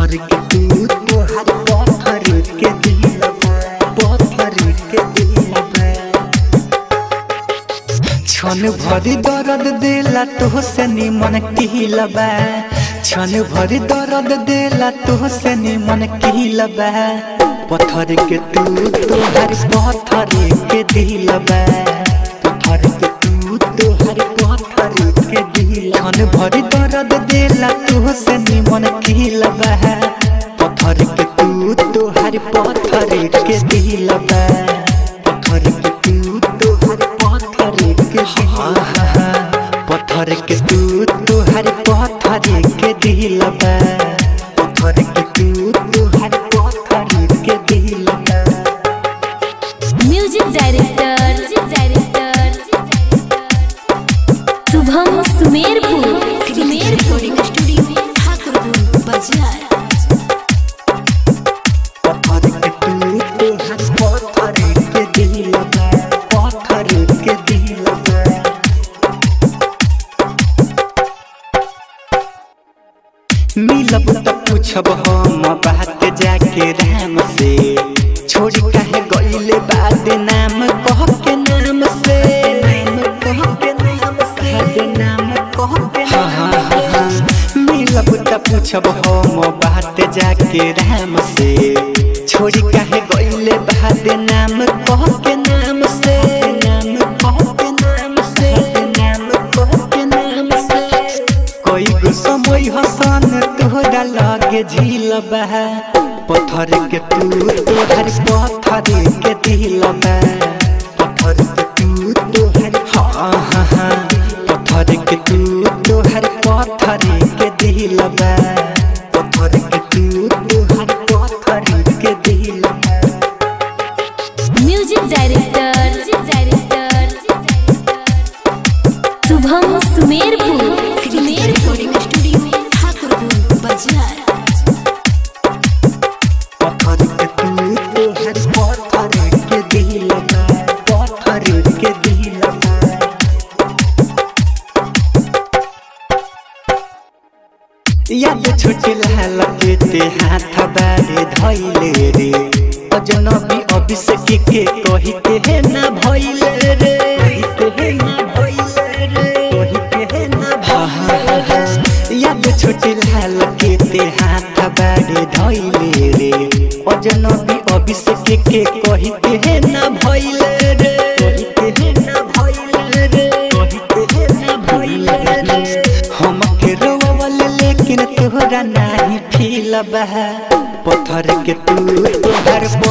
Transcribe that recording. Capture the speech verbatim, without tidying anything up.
पत्थर के तू तोहर पत्थर के दिल पत्थर के दिल क्षण भरी दर्द देला तो से निमन किलबा क्षण भरी दर्द देला तो से निमन किलबा पत्थर के तू तोहर पत्थर के दिल पत्थर के तू तोहर पत्थर के दिल क्षण भरी दर्द देला तो से निमन किलबा पत्थर के तू तोहर पत्थर के दिल पत्थर के तू तोहर पत्थर के पत्थर के तू तोहर पत्थर के दिल पत्थर के तू तोहर पत्थर के दिल music director Shubham Sumerpur Sumerpur studio Thakurpur बाजार पत्थर के तू तोहर पत्थर के दिल पत्थर के दिल मिलब तो पूछब हम बात जाके राम से छोड़ कहे गईले बाद नाम कह के नाम से कह के नाम से नाम कह के नाम से मिलब तो पूछब हम बात जाके राम से छोड़ कहे गईले बाद नाम कह के नाम से नाम कह के नाम से नाम कह के नाम से कोई गो समय हसन तोहरा लागे झील बह पत्थर के तू तोहर पत्थर के दिल पत्थर के तू तोहर हाँ हाँ हाँ पत्थर के तू तोहर पत्थर के दिल पत्थर के तू तोहर पत्थर के दिल music director Shubham Sumerpur Sumerpur studio Thakurpur बाजार पत्थर के तू तोहर पत्थर के दिल पत्थर के दिल याद छोटे लाल के ते हाथ बारे धइले रे अजनबी अभिषेक के कहिते है ना भइले रे कहिते है ना भइले रे कहिते है ना भइले याद छोटे लाल के ते हाथ बारे धइले रे अजनबी अभिषेक के कहिते है ना भइले रे कहिते है ना भइले रे कहिते है ना भइले रे हम के रोवल लेकिन तोहरा नहीं फील बह पत्थर के तू तोहर